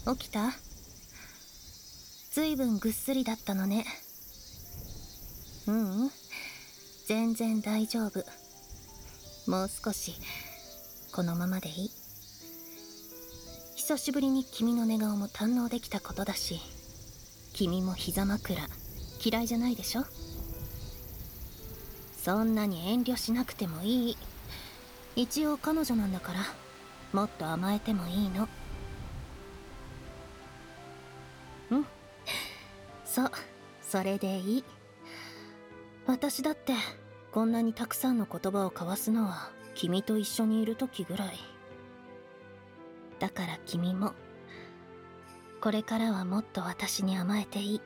起きた？ずいぶんぐっすりだったのね。ううん、全然大丈夫。もう少しこのままでいい。久しぶりに君の寝顔も堪能できたことだし、君も膝枕嫌いじゃないでしょ。そんなに遠慮しなくてもいい。一応彼女なんだから、もっと甘えてもいいの。うん、そう、それでいい。私だってこんなにたくさんの言葉を交わすのは君と一緒にいる時ぐらいだから。君もこれからはもっと私に甘えていい。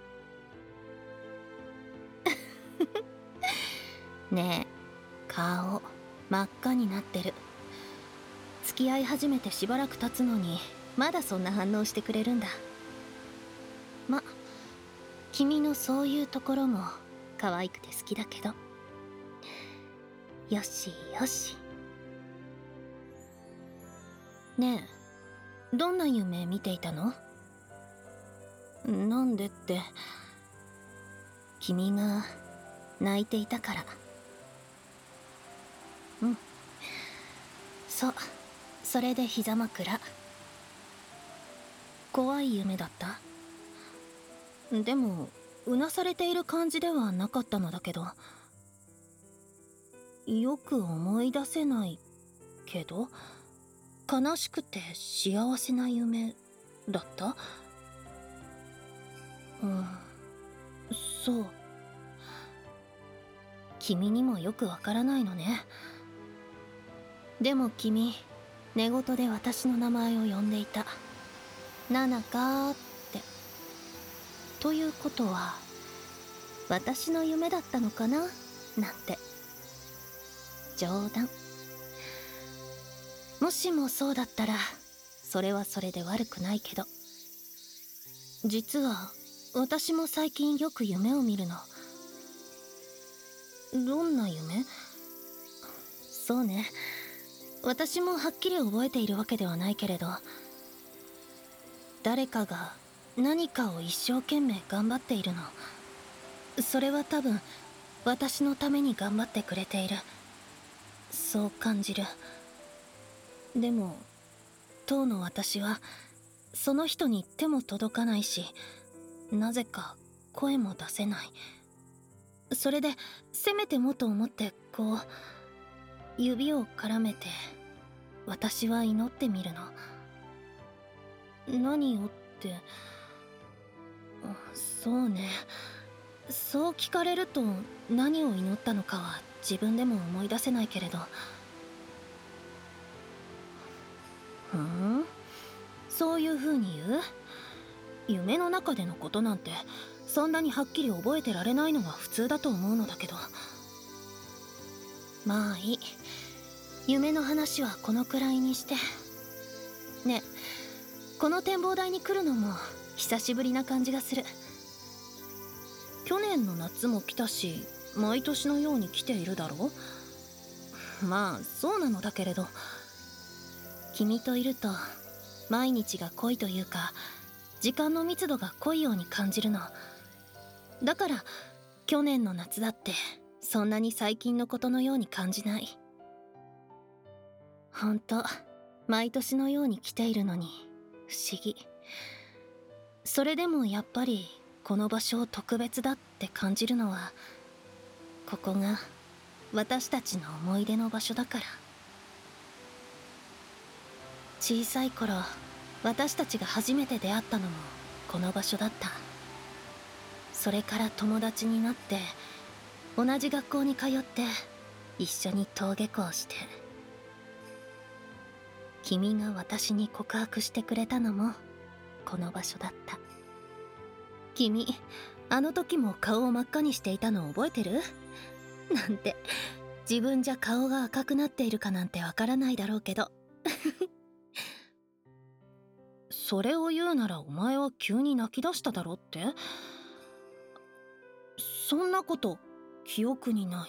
ねえ、顔真っ赤になってる。付き合い始めてしばらく経つのにまだそんな反応してくれるんだ。君のそういうところも可愛くて好きだけど。よしよし。ねえ、どんな夢見ていたの？なんでって、君が泣いていたから。うん、そう、それで膝枕。怖い夢だった？でもうなされている感じではなかったのだけど。よく思い出せないけど、悲しくて幸せな夢だった？うん、そう。君にもよくわからないのね。でも君、寝言で私の名前を呼んでいた。ナナカーって。ということは私の夢だったのかななんて。冗談。もしもそうだったらそれはそれで悪くないけど。実は私も最近よく夢を見るの。どんな夢？そうね、私もはっきり覚えているわけではないけれど、誰かが何かを一生懸命頑張っているの。それは多分私のために頑張ってくれている、そう感じる。でも当の私はその人に手も届かないし、なぜか声も出せない。それでせめてもと思ってこう指を絡めて私は祈ってみるの。何をって。そうね、そう聞かれると何を祈ったのかは自分でも思い出せないけれど。そういう風に言う？夢の中でのことなんてそんなにはっきり覚えてられないのが普通だと思うのだけど。まあいい、夢の話はこのくらいにして。ねえ、この展望台に来るのも久しぶりな感じがする。去年の夏も来たし毎年のように来ているだろう。まあそうなのだけれど、君といると毎日が濃いというか、時間の密度が濃いように感じるの。だから去年の夏だってそんなに最近のことのように感じない。ほんと毎年のように来ているのに不思議。それでもやっぱりこの場所を特別だって感じるのは、ここが私たちの思い出の場所だから。小さい頃私たちが初めて出会ったのもこの場所だった。それから友達になって同じ学校に通って一緒に登下校して、君が私に告白してくれたのもこの場所だった。君、あの時も顔を真っ赤にしていたの覚えてる？なんて、自分じゃ顔が赤くなっているかなんてわからないだろうけど。それを言うならお前は急に泣き出しただろって？そんなこと記憶にない。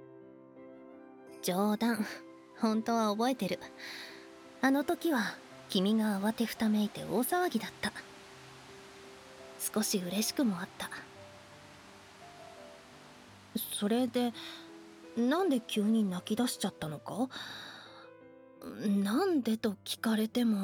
冗談、本当は覚えてる。あの時は君が慌てふためいて大騒ぎだった。少し嬉しくもあった。それでなんで急に泣き出しちゃったのか。なんでと聞かれても。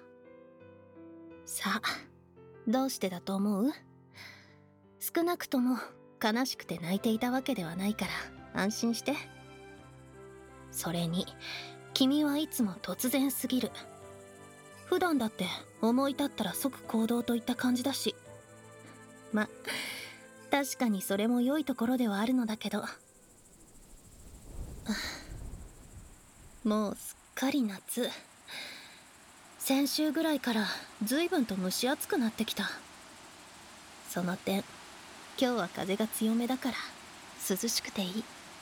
さあ、どうしてだと思う？少なくとも悲しくて泣いていたわけではないから安心して。それに君はいつも突然すぎる。普段だって思い立ったら即行動といった感じだし。ま、確かにそれも良いところではあるのだけど。もうすっかり夏。先週ぐらいから随分と蒸し暑くなってきた。その点今日は風が強めだから涼しくてい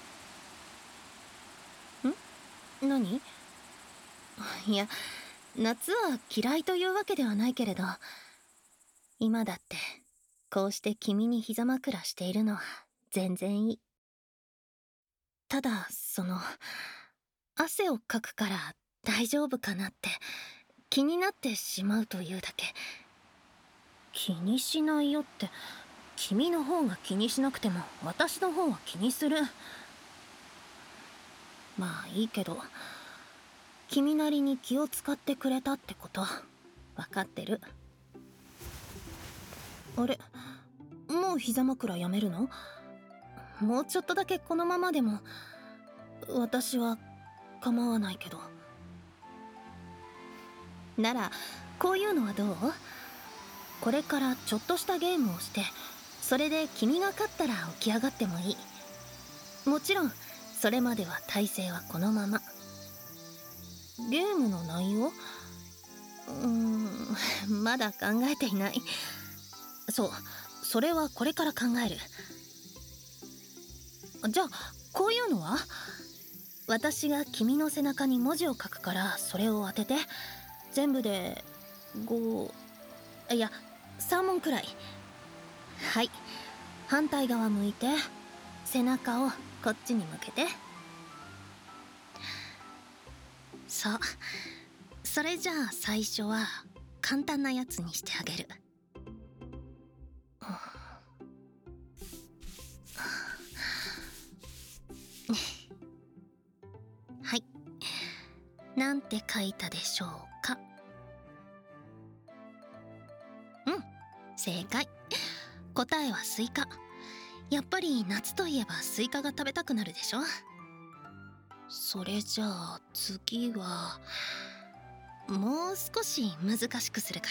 い。何？いや、夏は嫌いというわけではないけれど、今だってこうして君に膝枕しているのは全然いい。ただ汗をかくから大丈夫かなって気になってしまうというだけ。気にしないよって、君の方が気にしなくても私の方は気にする。まあいいけど、君なりに気を使ってくれたってこと分かってる。あれ、もう膝枕やめるの？もうちょっとだけこのままでも私は構わないけど。ならこういうのはどう？これからちょっとしたゲームをして、それで君が勝ったら起き上がってもいい。もちろんそれまでは体勢はこのまま。ゲームの内容？まだ考えていない。そう、それはこれから考える。じゃあこういうのは？私が君の背中に文字を書くからそれを当てて。全部で5、いや3問くらい。はい、反対側向いて背中をこっちに向けて。そう、それじゃあ最初は簡単なやつにしてあげる。はい、なんて書いたでしょうか？正解。答えはスイカ。やっぱり夏といえばスイカが食べたくなるでしょ。それじゃあ次はもう少し難しくするから。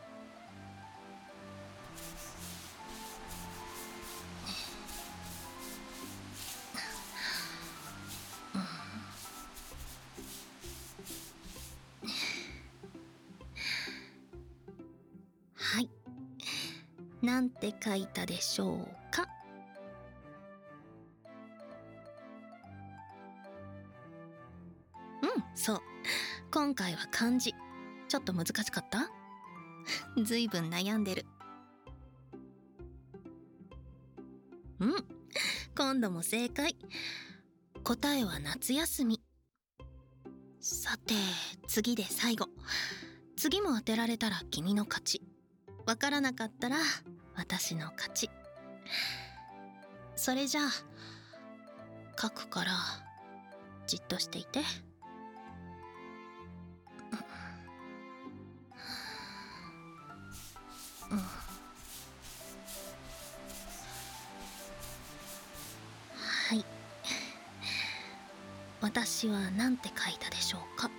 はい、なんて書いたでしょうか？そう、今回は漢字。ちょっと難しかった？ずいぶん悩んでる。今度も正解。答えは夏休み。さて次で最後。次も当てられたら君の勝ち。わからなかったら私の勝ち。それじゃあ書くからじっとしていて。はい、私は何て書いたでしょうか？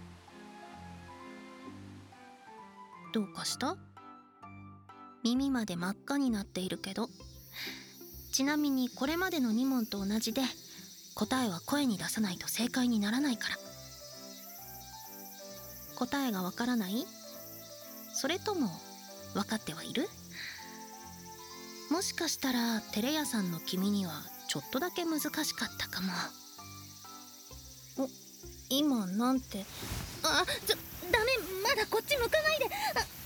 どうかした？耳まで真っ赤になっているけど。ちなみにこれまでの2問と同じで、答えは声に出さないと正解にならないから。答えがわからない？それとも分かってはいる？もしかしたらテレ屋さんの君にはちょっとだけ難しかったかも。今なんて。ダメ、まだこっち向かないで。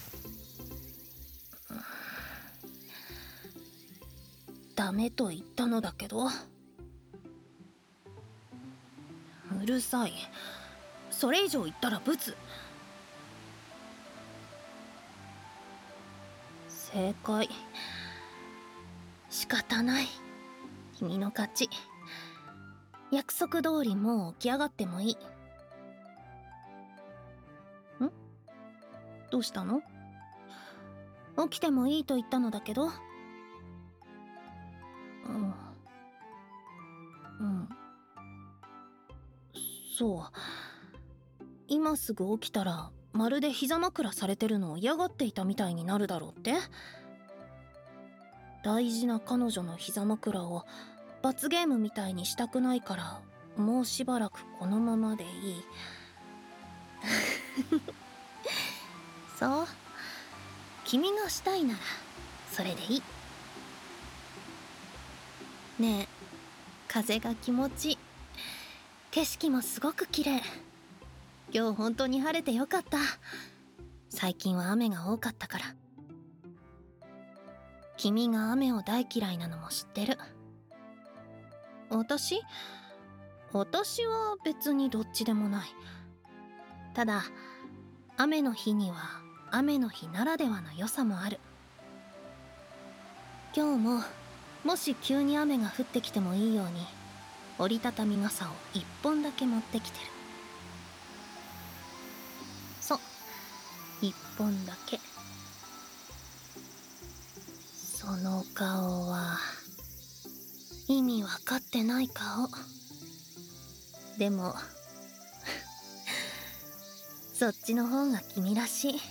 ダメと言ったのだけど。うるさい。それ以上言ったらブツ。 正解。仕方ない。君の勝ち。約束通りもう起き上がってもいい。どうしたの？起きてもいいと言ったのだけど。そう。今すぐ起きたらまるで膝枕されてるのを嫌がっていたみたいになるだろうって。大事な彼女の膝枕を罰ゲームみたいにしたくないから、もうしばらくこのままでいい。そう、君がしたいならそれでいい。ねえ、風が気持ちいい。景色もすごく綺麗。今日本当に晴れてよかった。最近は雨が多かったから。君が雨を大嫌いなのも知ってる。私は別にどっちでもない。ただ雨の日には雨の日ならではの良さもある。今日ももし急に雨が降ってきてもいいように折りたたみ傘を1本だけ持ってきてる。そう、1本だけ。その顔は意味わかってない顔。でもそっちの方が君らしい。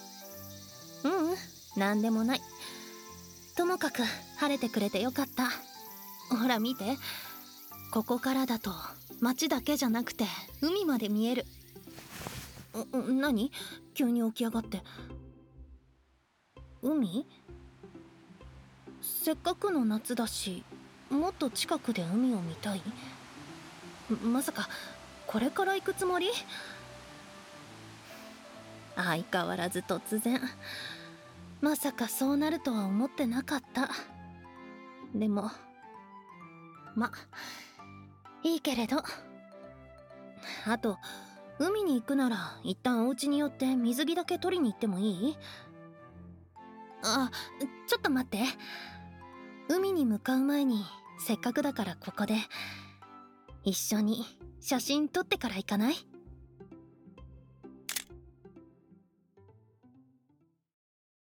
なんでもない。ともかく晴れてくれてよかった。ほら見て、ここからだと街だけじゃなくて海まで見える。何？急に起き上がって。海？せっかくの夏だし、もっと近くで海を見たい？まさかこれから行くつもり？相変わらず突然。まさかそうなるとは思ってなかった。でもいいけれど。あと海に行くなら一旦お家に寄って水着だけ取りに行ってもいい？ちょっと待って。海に向かう前にせっかくだからここで一緒に写真撮ってから行かない？